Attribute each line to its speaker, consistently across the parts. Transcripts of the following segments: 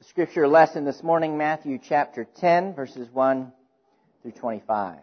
Speaker 1: Scripture lesson this morning, Matthew chapter 10, verses 1 through 25.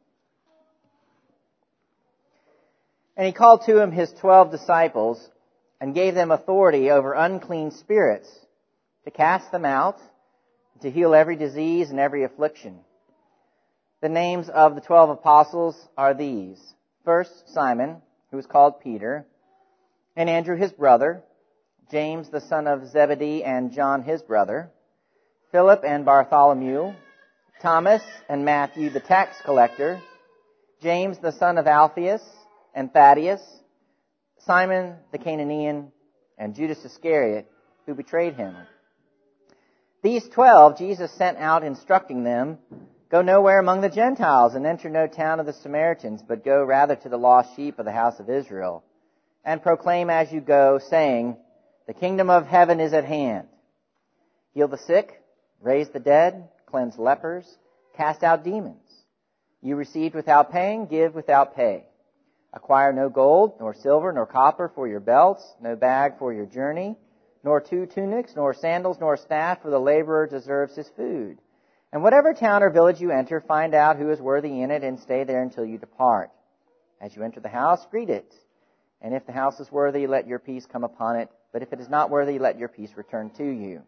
Speaker 1: And he called to him his 12 disciples and gave them authority over unclean spirits to cast them out, to heal every disease and every affliction. The names of the 12 apostles are these. First, Simon, who was called Peter, and Andrew his brother, James the son of Zebedee and John his brother, Philip and Bartholomew, Thomas and Matthew the tax collector, James the son of Alphaeus and Thaddeus, Simon the Canaanian, and Judas Iscariot, who betrayed him. These 12 Jesus sent out, instructing them, "Go nowhere among the Gentiles, and enter no town of the Samaritans, but go rather to the lost sheep of the house of Israel, and proclaim as you go, saying, the kingdom of heaven is at hand. Heal the sick, raise the dead, cleanse lepers, cast out demons. You received without paying, give without pay. Acquire no gold, nor silver, nor copper for your belts, no bag for your journey, nor 2 tunics, nor sandals, nor staff, for the laborer deserves his food. And whatever town or village you enter, find out who is worthy in it, and stay there until you depart. As you enter the house, greet it. And if the house is worthy, let your peace come upon it. But if it is not worthy, let your peace return to you.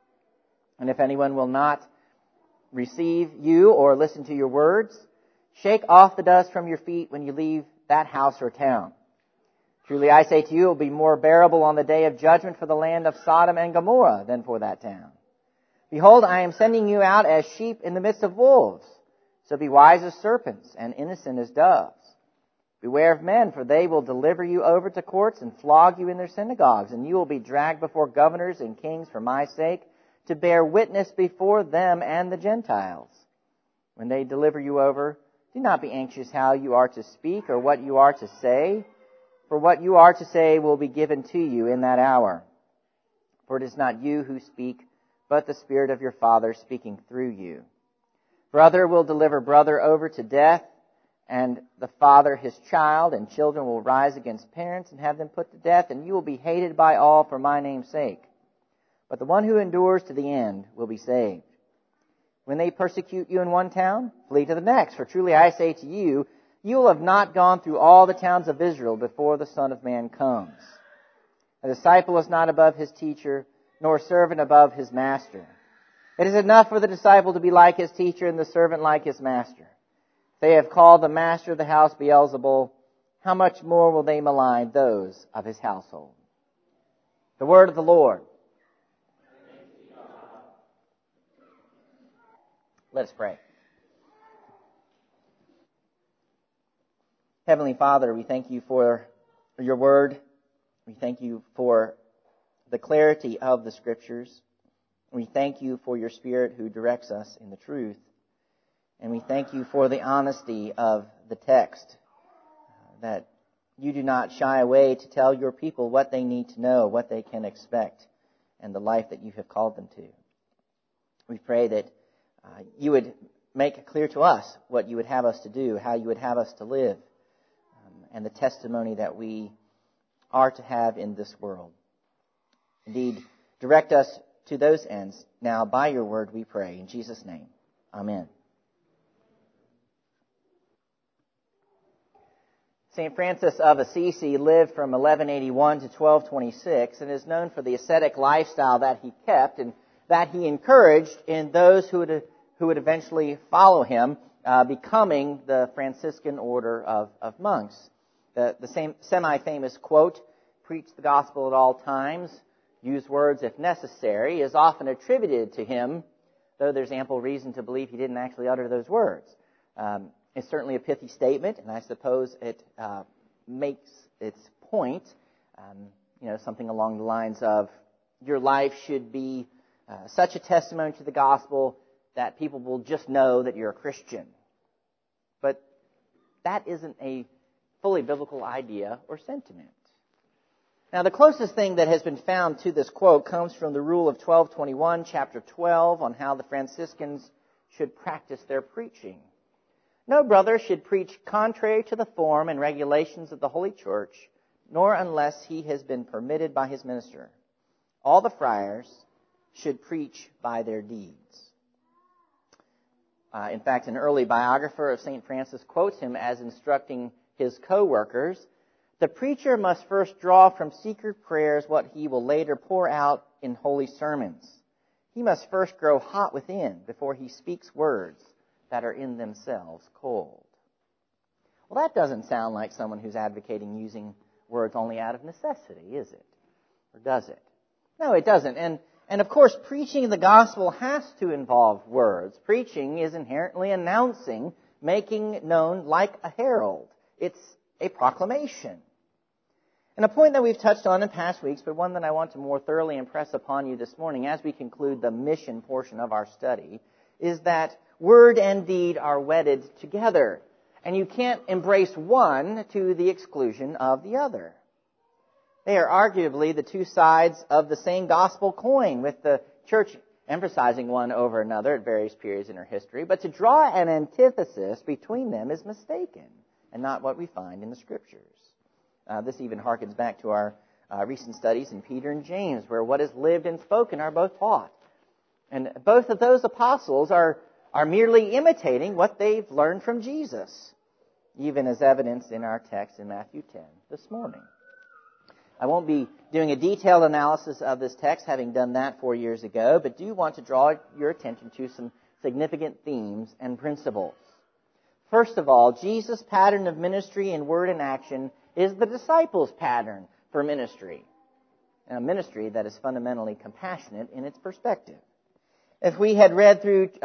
Speaker 1: And if anyone will not receive you or listen to your words, shake off the dust from your feet when you leave that house or town. Truly I say to you, it will be more bearable on the day of judgment for the land of Sodom and Gomorrah than for that town. Behold, I am sending you out as sheep in the midst of wolves. So be wise as serpents and innocent as doves. Beware of men, for they will deliver you over to courts and flog you in their synagogues, and you will be dragged before governors and kings for my sake, to bear witness before them and the Gentiles. When they deliver you over, do not be anxious how you are to speak or what you are to say, for what you are to say will be given to you in that hour. For it is not you who speak, but the Spirit of your Father speaking through you. Brother will deliver brother over to death, and the father his child, and children will rise against parents and have them put to death, and you will be hated by all for my name's sake. But the one who endures to the end will be saved. When they persecute you in one town, flee to the next. For truly I say to you, you will have not gone through all the towns of Israel before the Son of Man comes. A disciple is not above his teacher, nor a servant above his master. It is enough for the disciple to be like his teacher and the servant like his master. They have called the master of the house Beelzebul. How much more will they malign those of his household? The word of the Lord. Let us pray. Heavenly Father, we thank you for your word. We thank you for the clarity of the Scriptures. We thank you for your Spirit who directs us in the truth. And we thank you for the honesty of the text, that you do not shy away to tell your people what they need to know, what they can expect, and the life that you have called them to. We pray that you would make clear to us what you would have us to do, how you would have us to live, and the testimony that we are to have in this world. Indeed, direct us to those ends. Now, by your word we pray. In Jesus' name, amen. St. Francis of Assisi lived from 1181 to 1226 and is known for the ascetic lifestyle that he kept and that he encouraged in those who would eventually follow him, becoming the Franciscan order of monks. The same semi-famous quote, "Preach the gospel at all times, use words if necessary," is often attributed to him, though there's ample reason to believe he didn't actually utter those words. It's certainly a pithy statement, and I suppose it makes its point, something along the lines of, your life should be such a testimony to the gospel that people will just know that you're a Christian. But that isn't a fully biblical idea or sentiment. Now, the closest thing that has been found to this quote comes from the Rule of 1221, chapter 12, on how the Franciscans should practice their preaching. No brother should preach contrary to the form and regulations of the Holy Church, nor unless he has been permitted by his minister. All the friars should preach by their deeds. In fact, an early biographer of St. Francis quotes him as instructing his co-workers, "The preacher must first draw from secret prayers what he will later pour out in holy sermons. He must first grow hot within before he speaks words that are in themselves cold." Well, that doesn't sound like someone who's advocating using words only out of necessity, is it? Or does it? No, it doesn't. And of course, preaching the gospel has to involve words. Preaching is inherently announcing, making known like a herald. It's a proclamation. And a point that we've touched on in past weeks, but one that I want to more thoroughly impress upon you this morning as we conclude the mission portion of our study, is that word and deed are wedded together. And you can't embrace one to the exclusion of the other. They are arguably the two sides of the same gospel coin, with the church emphasizing one over another at various periods in her history. But to draw an antithesis between them is mistaken and not what we find in the Scriptures. This even harkens back to our recent studies in Peter and James, where what is lived and spoken are both taught. And both of those apostles are merely imitating what they've learned from Jesus, even as evidenced in our text in Matthew 10 this morning. I won't be doing a detailed analysis of this text, having done that 4 years ago, but do want to draw your attention to some significant themes and principles. First of all, Jesus' pattern of ministry in word and action is the disciples' pattern for ministry, and a ministry that is fundamentally compassionate in its perspective. If we had read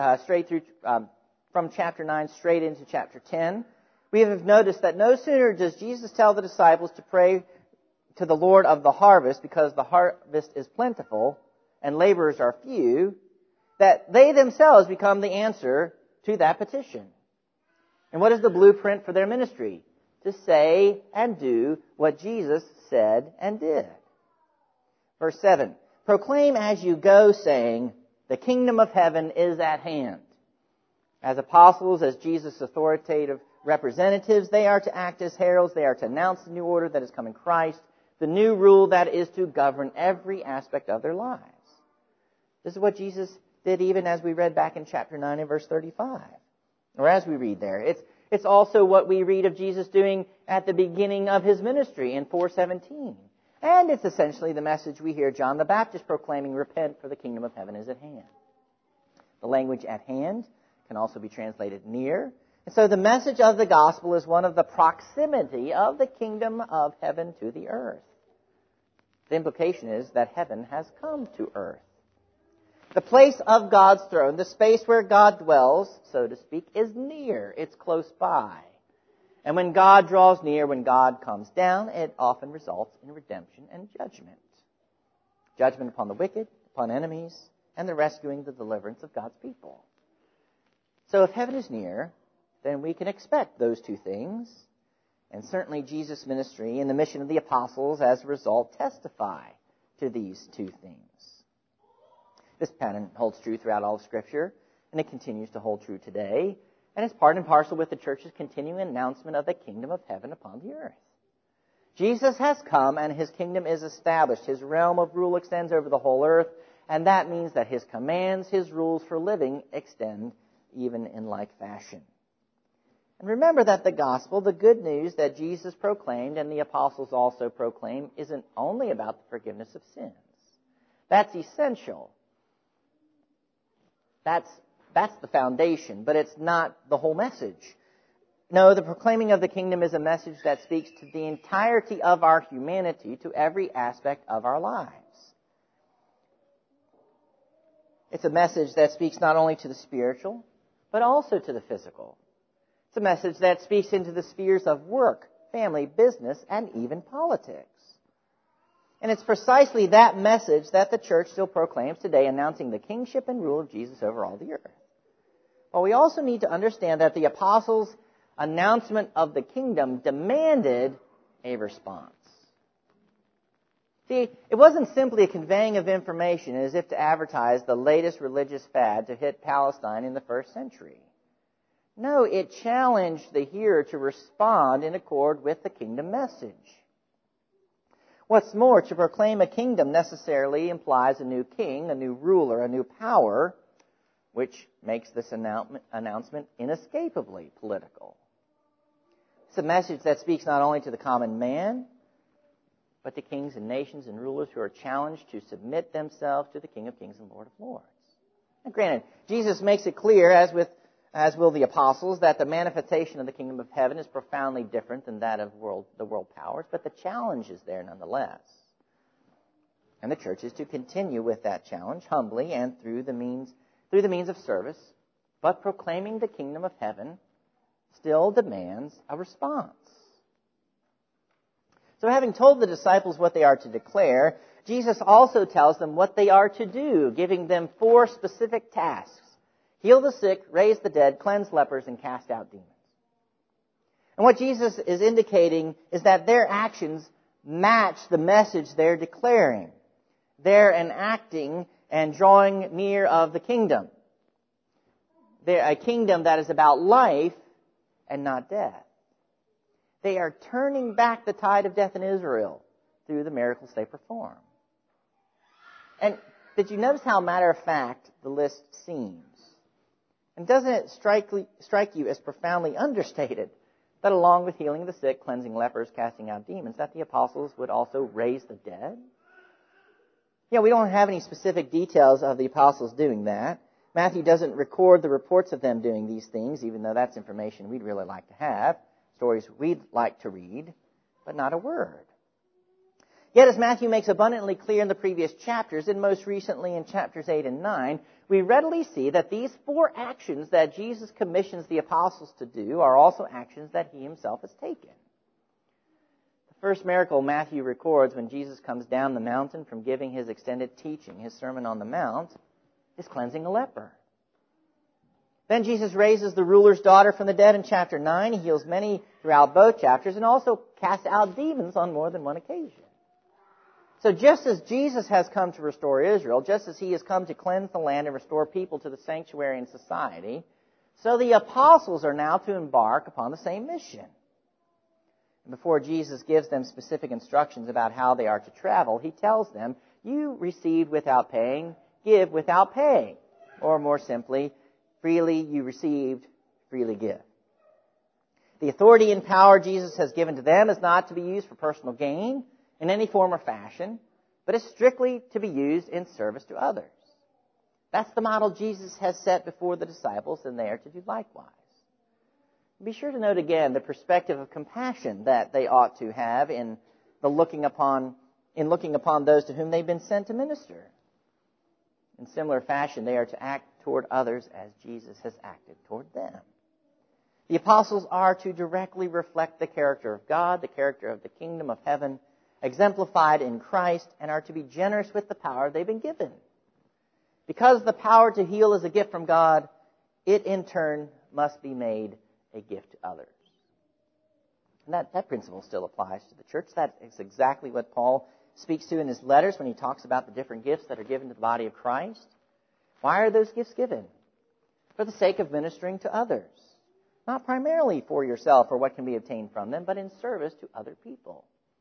Speaker 1: from chapter 9 straight into chapter 10, we have noticed that no sooner does Jesus tell the disciples to pray to the Lord of the harvest, because the harvest is plentiful and laborers are few, that they themselves become the answer to that petition. And what is the blueprint for their ministry? To say and do what Jesus said and did. Verse 7, "Proclaim as you go, saying, 'The kingdom of heaven is at hand.'" As apostles, as Jesus' authoritative representatives, they are to act as heralds. They are to announce the new order that has come in Christ, the new rule that is to govern every aspect of their lives. This is what Jesus did even as we read back in chapter 9 and verse 35. Or as we read there. It's also what we read of Jesus doing at the beginning of his ministry in 4:17. And it's essentially the message we hear John the Baptist proclaiming, "Repent, for the kingdom of heaven is at hand." The language "at hand" can also be translated "near." And so the message of the gospel is one of the proximity of the kingdom of heaven to the earth. The implication is that heaven has come to earth. The place of God's throne, the space where God dwells, so to speak, is near. It's close by. And when God draws near, when God comes down, it often results in redemption and judgment. Judgment upon the wicked, upon enemies, and the rescuing, the deliverance of God's people. So if heaven is near, then we can expect those two things. And certainly Jesus' ministry and the mission of the apostles, as a result, testify to these two things. This pattern holds true throughout all of Scripture, and it continues to hold true today, and it's part and parcel with the church's continuing announcement of the kingdom of heaven upon the earth. Jesus has come, and his kingdom is established. His realm of rule extends over the whole earth, and that means that his commands, his rules for living, extend even in like fashion. And remember that the gospel, the good news that Jesus proclaimed and the apostles also proclaim, isn't only about the forgiveness of sins. That's essential. That's the foundation, but it's not the whole message. No, the proclaiming of the kingdom is a message that speaks to the entirety of our humanity, to every aspect of our lives. It's a message that speaks not only to the spiritual, but also to the physical. It's a message that speaks into the spheres of work, family, business, and even politics. And it's precisely that message that the church still proclaims today, announcing the kingship and rule of Jesus over all the earth. But we also need to understand that the apostles' announcement of the kingdom demanded a response. See, it wasn't simply a conveying of information as if to advertise the latest religious fad to hit Palestine in the first century. No, it challenged the hearer to respond in accord with the kingdom message. What's more, to proclaim a kingdom necessarily implies a new king, a new ruler, a new power, which makes this announcement inescapably political. It's a message that speaks not only to the common man, but to kings and nations and rulers who are challenged to submit themselves to the King of Kings and Lord of Lords. And granted, Jesus makes it clear, as will the apostles, that the manifestation of the kingdom of heaven is profoundly different than that of the world powers, but the challenge is there nonetheless. And the church is to continue with that challenge humbly and through the means of service, but proclaiming the kingdom of heaven still demands a response. So having told the disciples what they are to declare, Jesus also tells them what they are to do, giving them 4 specific tasks: heal the sick, raise the dead, cleanse lepers, and cast out demons. And what Jesus is indicating is that their actions match the message they're declaring. They're enacting and drawing near of the kingdom. They're a kingdom that is about life and not death. They are turning back the tide of death in Israel through the miracles they perform. And did you notice how matter-of-fact the list seems? And doesn't it strike you as profoundly understated that along with healing the sick, cleansing lepers, casting out demons, that the apostles would also raise the dead? We don't have any specific details of the apostles doing that. Matthew doesn't record the reports of them doing these things, even though that's information we'd really like to have, stories we'd like to read, but not a word. Yet, as Matthew makes abundantly clear in the previous chapters, and most recently in chapters 8 and 9, we readily see that these 4 actions that Jesus commissions the apostles to do are also actions that he himself has taken. The first miracle Matthew records when Jesus comes down the mountain from giving his extended teaching, his Sermon on the Mount, is cleansing a leper. Then Jesus raises the ruler's daughter from the dead in chapter 9. He heals many throughout both chapters and also casts out demons on more than one occasion. So just as Jesus has come to restore Israel, just as he has come to cleanse the land and restore people to the sanctuary and society, so the apostles are now to embark upon the same mission. And before Jesus gives them specific instructions about how they are to travel, he tells them, you received without paying, give without pay. Or more simply, freely you received, freely give. The authority and power Jesus has given to them is not to be used for personal gain in any form or fashion, but is strictly to be used in service to others. That's the model Jesus has set before the disciples, and they are to do likewise. Be sure to note again the perspective of compassion that they ought to have in looking upon those to whom they've been sent to minister. In similar fashion, they are to act toward others as Jesus has acted toward them. The apostles are to directly reflect the character of God, the character of the kingdom of heaven, exemplified in Christ, and are to be generous with the power they've been given. Because the power to heal is a gift from God, it in turn must be made a gift to others. And that principle still applies to the church. That is exactly what Paul speaks to in his letters when he talks about the different gifts that are given to the body of Christ. Why are those gifts given? For the sake of ministering to others. Not primarily for yourself or what can be obtained from them, but in service to other people.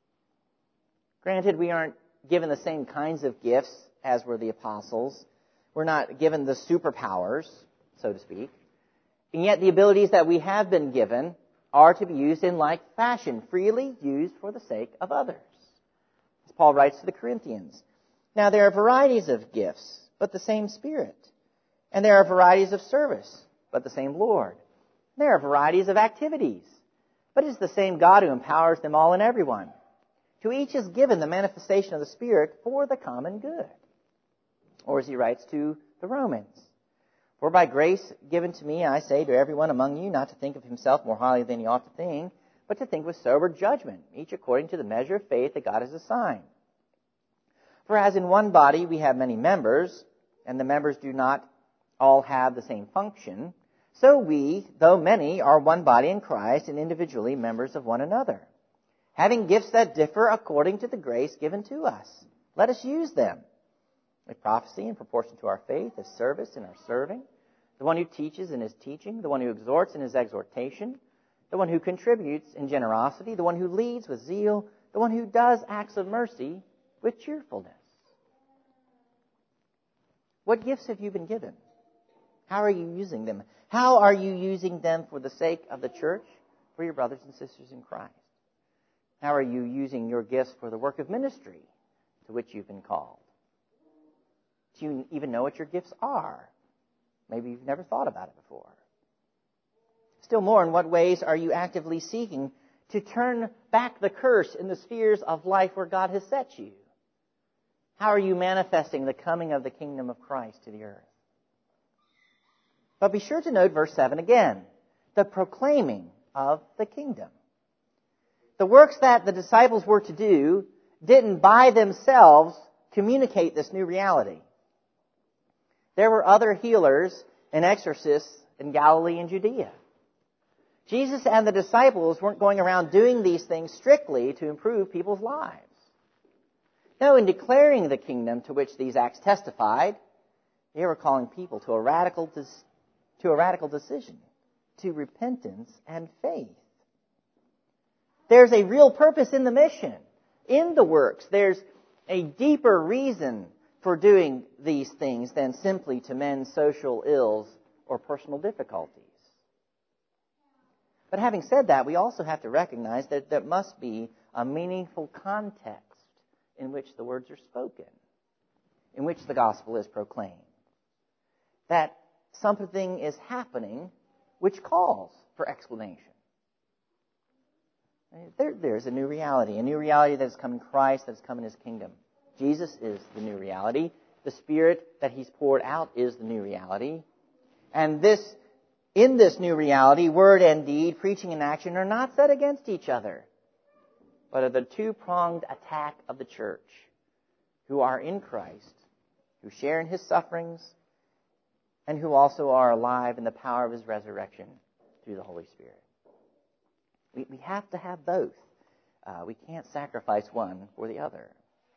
Speaker 1: Granted, we aren't given the same kinds of gifts as were the apostles. We're not given the superpowers, so to speak. And yet the abilities that we have been given are to be used in like fashion, freely used for the sake of others. As Paul writes to the Corinthians, now there are varieties of gifts, but the same Spirit. And there are varieties of service, but the same Lord. There are varieties of activities, but it is the same God who empowers them all and everyone. To each is given the manifestation of the Spirit for the common good. Or as he writes to the Romans, for by grace given to me, I say to everyone among you not to think of himself more highly than he ought to think, but to think with sober judgment, each according to the measure of faith that God has assigned. For as in one body we have many members, and the members do not all have the same function, so we, though many, are one body in Christ and individually members of one another, having gifts that differ according to the grace given to us. Let us use them. With prophecy in proportion to our faith, as service in our serving, the one who teaches in his teaching, the one who exhorts in his exhortation, the one who contributes in generosity, the one who leads with zeal, the one who does acts of mercy with cheerfulness. What gifts have you been given? How are you using them? How are you using them for the sake of the church, for your brothers and sisters in Christ? How are you using your gifts for the work of ministry to which you've been called? Do you even know what your gifts are? Maybe you've never thought about it before. Still more, in what ways are you actively seeking to turn back the curse in the spheres of life where God has set you? How are you manifesting the coming of the kingdom of Christ to the earth? But be sure to note verse 7 again, the proclaiming of the kingdom. The works that the disciples were to do didn't by themselves communicate this new reality. There were other healers and exorcists in Galilee and Judea. Jesus and the disciples weren't going around doing these things strictly to improve people's lives. No, in declaring the kingdom to which these acts testified, they were calling people to a radical decision, to repentance and faith. There's a real purpose in the mission, in the works. There's a deeper reason for doing these things than simply to mend social ills or personal difficulties. But having said that, we also have to recognize that there must be a meaningful context in which the words are spoken, in which the gospel is proclaimed. That something is happening which calls for explanation. There's a new reality that has come in Christ, that has come in His kingdom. Jesus is the new reality. The Spirit that He's poured out is the new reality. And in this new reality, word and deed, preaching and action are not set against each other, but are the two-pronged attack of the church, who are in Christ, who share in His sufferings, and who also are alive in the power of His resurrection through the Holy Spirit. We have to have both. We can't sacrifice one for the other.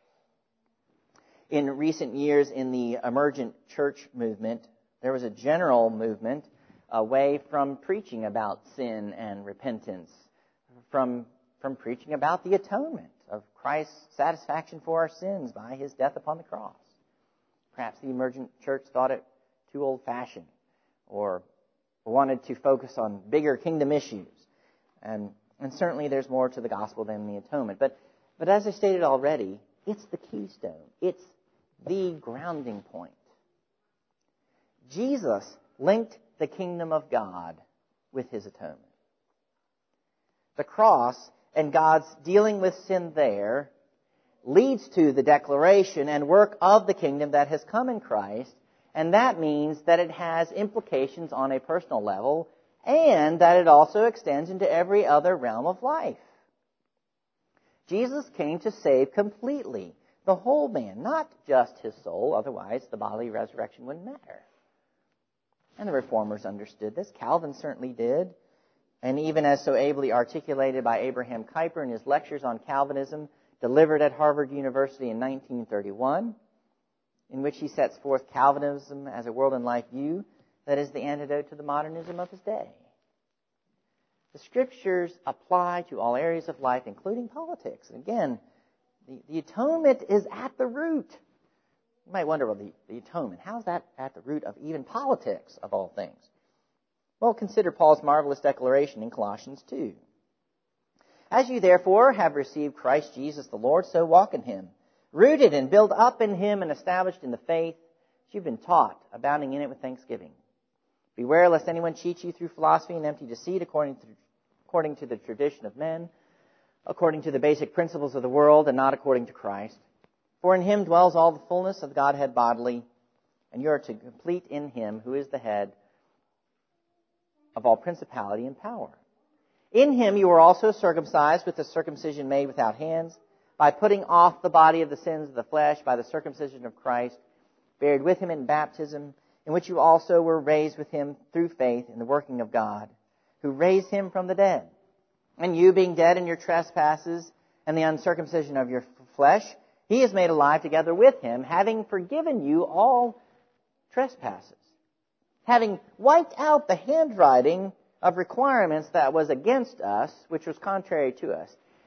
Speaker 1: In recent years, in the emergent church movement, there was a general movement away from preaching about sin and repentance, from preaching about the atonement of Christ's satisfaction for our sins by His death upon the cross. Perhaps the emergent church thought it too old-fashioned, or wanted to focus on bigger kingdom issues. And certainly there's more to the gospel than the atonement. But as I stated already, it's the keystone. It's the grounding point. Jesus linked the kingdom of God with His atonement. The cross and God's dealing with sin there leads to the declaration and work of the kingdom that has come in Christ, and that means that it has implications on a personal level, and that it also extends into every other realm of life. Jesus came to save completely the whole man, not just his soul, otherwise the bodily resurrection wouldn't matter. And the Reformers understood this. Calvin certainly did. And even as so ably articulated by Abraham Kuyper in his lectures on Calvinism, delivered at Harvard University in 1931, in which he sets forth Calvinism as a world and life view that is the antidote to the modernism of his day. The Scriptures apply to all areas of life, including politics. And again, the atonement is at the root. You might wonder, well, the atonement, how's that at the root of even politics, of all things? Well, consider Paul's marvelous declaration in Colossians 2. As you therefore have received Christ Jesus the Lord, so walk in Him, rooted and built up in Him and established in the faith that you've been taught, abounding in it with thanksgiving. Beware lest anyone cheat you through philosophy and empty deceit according to the tradition of men, according to the basic principles of the world, and not according to Christ. For in Him dwells all the fullness of Godhead bodily, and you are to complete in Him, who is the head of all principality and power. In Him you were also circumcised with the circumcision made without hands, by putting off the body of the sins of the flesh by the circumcision of Christ, buried with Him in baptism, in which you also were raised with Him through faith in the working of God, who raised Him from the dead. And you, being dead in your trespasses and the uncircumcision of your flesh, He is made alive together with Him, having forgiven you all trespasses, having wiped out the handwriting of requirements that was against us, which was contrary to us,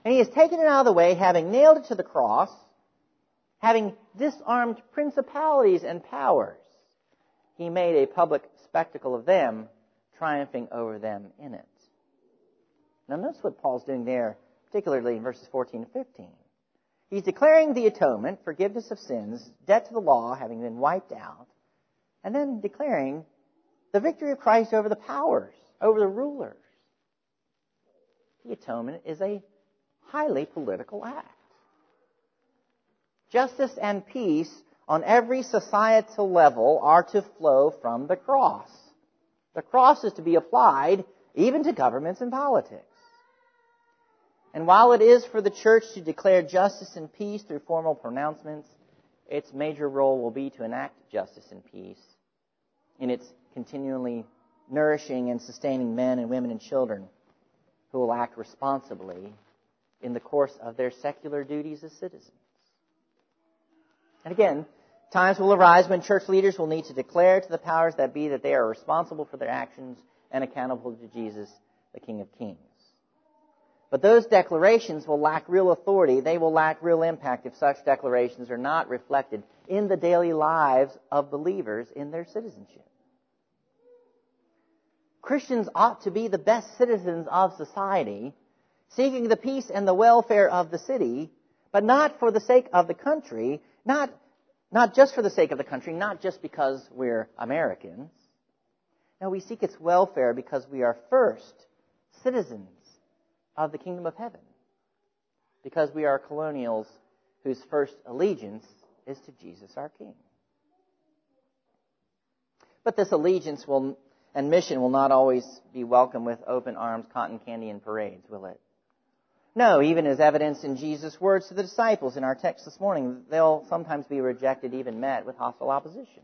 Speaker 1: And he has taken it out of the way, having nailed it to the cross, having disarmed principalities and powers. He made a public spectacle of them, triumphing over them in it. Now notice what Paul's doing there, particularly in verses 14 and 15. He's declaring the atonement, forgiveness of sins, debt to the law having been wiped out, and then declaring the victory of Christ over the powers, over the rulers. The atonement is a highly political act. Justice and peace on every societal level are to flow from the cross. The cross is to be applied even to governments and politics. And while it is for the church to declare justice and peace through formal pronouncements, its major role will be to enact justice and peace in its continually nourishing and sustaining men and women and children who will act responsibly in the course of their secular duties as citizens. And again, times will arise when church leaders will need to declare to the powers that be that they are responsible for their actions and accountable to Jesus, the King of Kings. But those declarations will lack real authority. They will lack real impact if such declarations are not reflected in the daily lives of believers in their citizenship. Christians ought to be the best citizens of society, seeking the peace and the welfare of the city, but not for the sake of the country, not just for the sake of the country, not just because we're Americans. No, we seek its welfare because we are first citizens of the kingdom of heaven, because we are colonials whose first allegiance is to Jesus our King. But this allegiance and mission will not always be welcomed with open arms, cotton candy, and parades, will it? No, even as evidenced in Jesus' words to the disciples in our text this morning, they'll sometimes be rejected, even met with hostile opposition.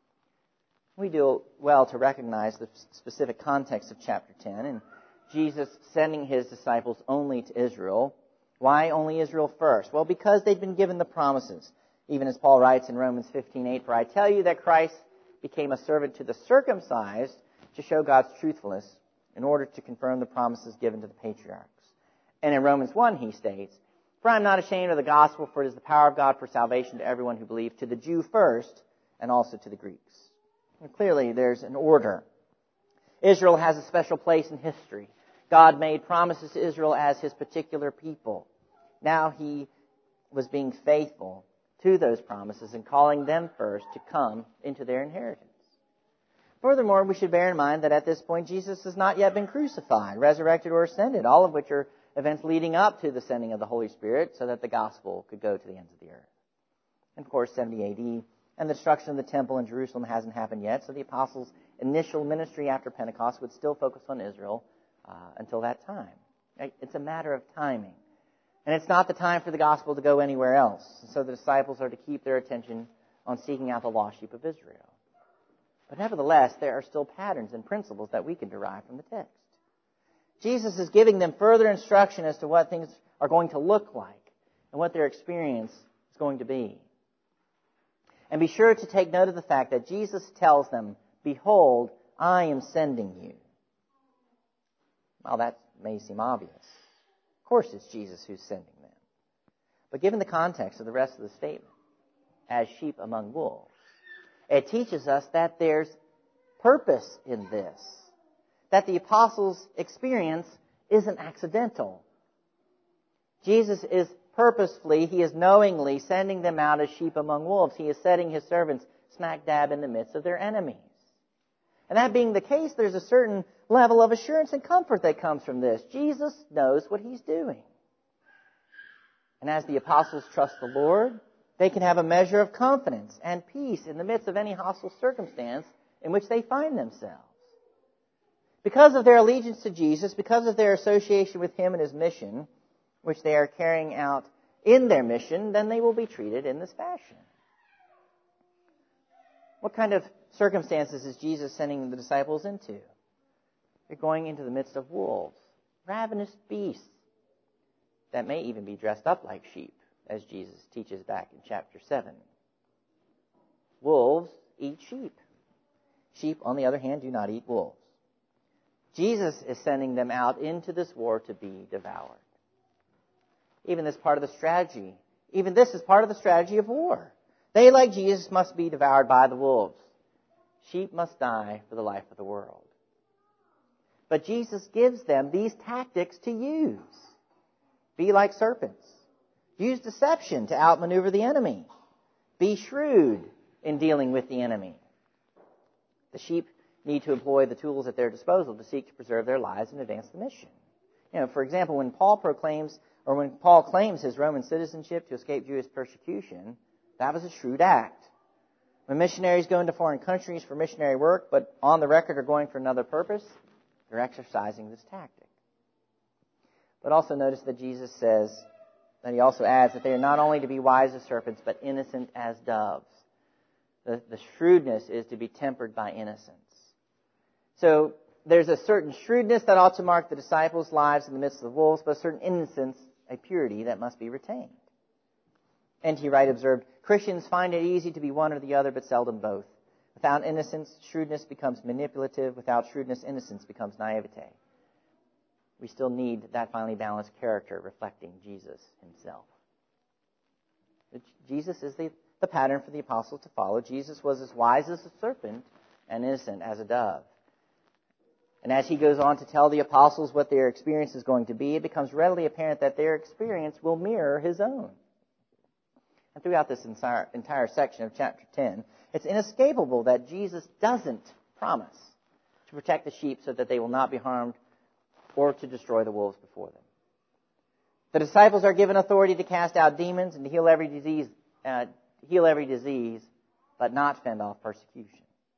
Speaker 1: We do well to recognize the specific context of chapter 10 and Jesus sending his disciples only to Israel. Why only Israel first? Well, because they'd been given the promises. Even as Paul writes in Romans 15:8, "For I tell you that Christ became a servant to the circumcised to show God's truthfulness in order to confirm the promises given to the patriarchs." And in Romans 1 he states, "For I am not ashamed of the gospel, for it is the power of God for salvation to everyone who believes, to the Jew first, and also to the Greeks." And clearly there's an order. Israel has a special place in history. God made promises to Israel as his particular people. Now he was being faithful to those promises and calling them first to come into their inheritance. Furthermore, we should bear in mind that at this point Jesus has not yet been crucified, resurrected, or ascended, all of which are events leading up to the sending of the Holy Spirit so that the gospel could go to the ends of the earth. And of course, 70 AD and the destruction of the temple in Jerusalem hasn't happened yet, so the apostles' initial ministry after Pentecost would still focus on Israel until that time. It's a matter of timing. And it's not the time for the gospel to go anywhere else. So the disciples are to keep their attention on seeking out the lost sheep of Israel. But nevertheless, there are still patterns and principles that we can derive from the text. Jesus is giving them further instruction as to what things are going to look like and what their experience is going to be. And be sure to take note of the fact that Jesus tells them, "Behold, I am sending you." Well, that may seem obvious. Of course it's Jesus who's sending them. But given the context of the rest of the statement, as sheep among wolves, it teaches us that there's purpose in this. That the apostles' experience isn't accidental. Jesus is purposefully, he is knowingly sending them out as sheep among wolves. He is setting his servants smack dab in the midst of their enemies. And that being the case, there's a certain level of assurance and comfort that comes from this. Jesus knows what he's doing. And as the apostles trust the Lord, they can have a measure of confidence and peace in the midst of any hostile circumstance in which they find themselves. Because of their allegiance to Jesus, because of their association with him and his mission, which they are carrying out in their mission, then they will be treated in this fashion. What kind of circumstances is Jesus sending the disciples into? They're going into the midst of wolves, ravenous beasts that may even be dressed up like sheep, as Jesus teaches back in chapter 7. Wolves eat sheep. Sheep, on the other hand, do not eat wolves. Jesus is sending them out into this war to be devoured. Even this is part of the strategy of war. They, like Jesus, must be devoured by the wolves. Sheep must die for the life of the world. But Jesus gives them these tactics to use. Be like serpents. Use deception to outmaneuver the enemy. Be shrewd in dealing with the enemy. The sheep need to employ the tools at their disposal to seek to preserve their lives and advance the mission. For example, when Paul claims his Roman citizenship to escape Jewish persecution, that was a shrewd act. When missionaries go into foreign countries for missionary work, but on the record are going for another purpose, they're exercising this tactic. But also notice that Jesus says, that he also adds that they are not only to be wise as serpents, but innocent as doves. The shrewdness is to be tempered by innocence. So there's a certain shrewdness that ought to mark the disciples' lives in the midst of the wolves, but a certain innocence, a purity that must be retained. N.T. Wright observed, Christians find it easy to be one or the other, but seldom both. Without innocence, shrewdness becomes manipulative. Without shrewdness, innocence becomes naivete. We still need that finely balanced character reflecting Jesus himself. Jesus is the pattern for the apostles to follow. Jesus was as wise as a serpent and innocent as a dove. And as he goes on to tell the apostles what their experience is going to be, it becomes readily apparent that their experience will mirror his own. And throughout this entire section of chapter 10, it's inescapable that Jesus doesn't promise to protect the sheep so that they will not be harmed or to destroy the wolves before them. The disciples are given authority to cast out demons and to heal every disease, but not fend off persecution.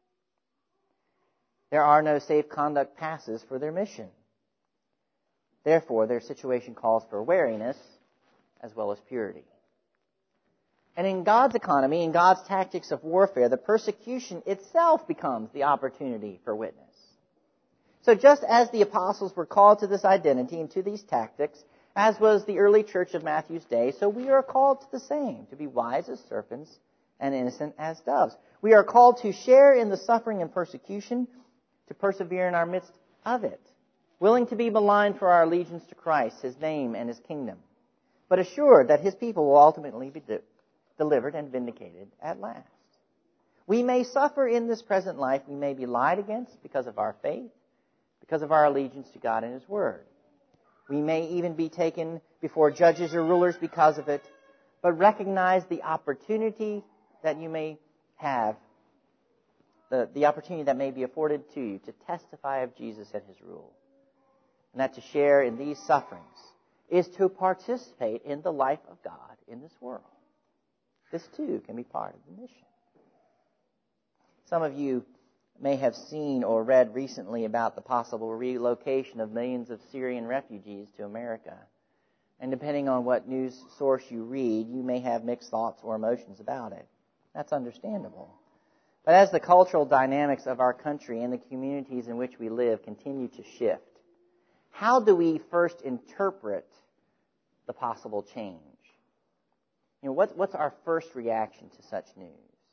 Speaker 1: There are no safe conduct passes for their mission. Therefore, their situation calls for wariness as well as purity. And in God's economy, in God's tactics of warfare, the persecution itself becomes the opportunity for witness. So just as the apostles were called to this identity and to these tactics, as was the early church of Matthew's day, so we are called to the same, to be wise as serpents and innocent as doves. We are called to share in the suffering and persecution, to persevere in our midst of it, willing to be maligned for our allegiance to Christ, his name, and his kingdom, but assured that his people will ultimately be delivered and vindicated at last. We may suffer in this present life. We may be lied against because of our faith, because of our allegiance to God and his word. We may even be taken before judges or rulers because of it, but recognize the opportunity that you may have, the opportunity that may be afforded to you to testify of Jesus and his rule. And that to share in these sufferings is to participate in the life of God in this world. This too can be part of the mission. Some of you may have seen or read recently about the possible relocation of millions of Syrian refugees to America. And depending on what news source you read, you may have mixed thoughts or emotions about it. That's understandable. But as the cultural dynamics of our country and the communities in which we live continue to shift, how do we first interpret the possible change? What's our first reaction to such news?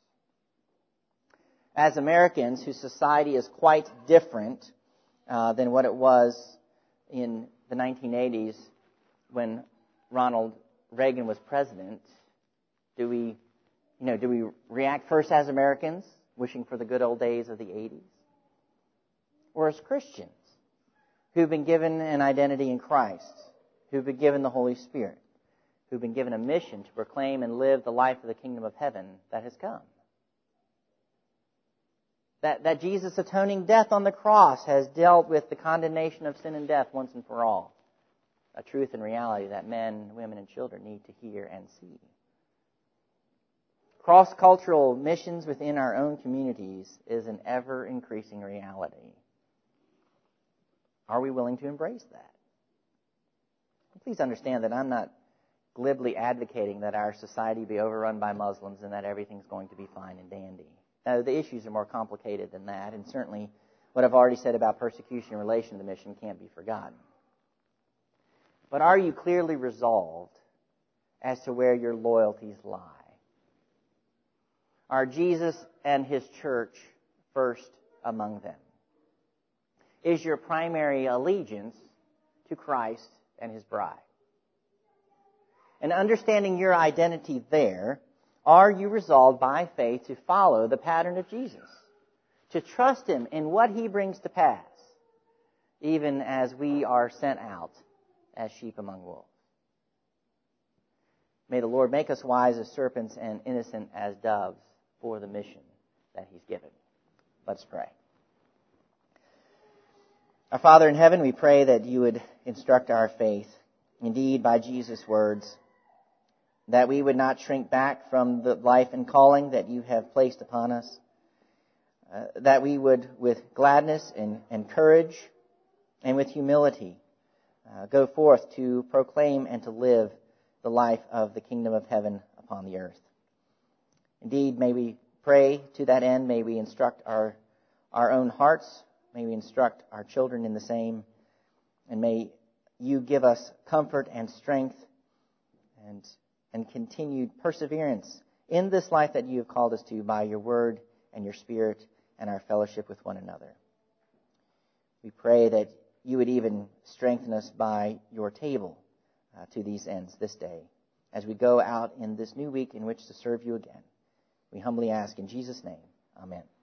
Speaker 1: As Americans, whose society is quite different than what it was in the 1980s when Ronald Reagan was president, do we react first as Americans, wishing for the good old days of the 80s? Or as Christians, who've been given an identity in Christ, who've been given the Holy Spirit, who've been given a mission to proclaim and live the life of the kingdom of heaven that has come? That Jesus' atoning death on the cross has dealt with the condemnation of sin and death once and for all. A truth and reality that men, women, and children need to hear and see. Cross-cultural missions within our own communities is an ever-increasing reality. Are we willing to embrace that? Please understand that I'm not glibly advocating that our society be overrun by Muslims and that everything's going to be fine and dandy. The issues are more complicated than that, and certainly what I've already said about persecution in relation to the mission can't be forgotten. But are you clearly resolved as to where your loyalties lie? Are Jesus and his church first among them? Is your primary allegiance to Christ and his bride? And understanding your identity there, are you resolved by faith to follow the pattern of Jesus? To trust Him in what He brings to pass, even as we are sent out as sheep among wolves. May the Lord make us wise as serpents and innocent as doves for the mission that He's given. Let's pray. Our Father in heaven, we pray that You would instruct our faith, indeed by Jesus' words, that we would not shrink back from the life and calling that You have placed upon us, that we would, with gladness and courage and with humility, go forth to proclaim and to live the life of the kingdom of heaven upon the earth. Indeed, may we pray to that end. May we instruct our own hearts. May we instruct our children in the same. And may You give us comfort and strength and continued perseverance in this life that You have called us to by Your word and Your Spirit and our fellowship with one another. We pray that You would even strengthen us by Your table to these ends this day, as we go out in this new week in which to serve You again. We humbly ask in Jesus' name. Amen.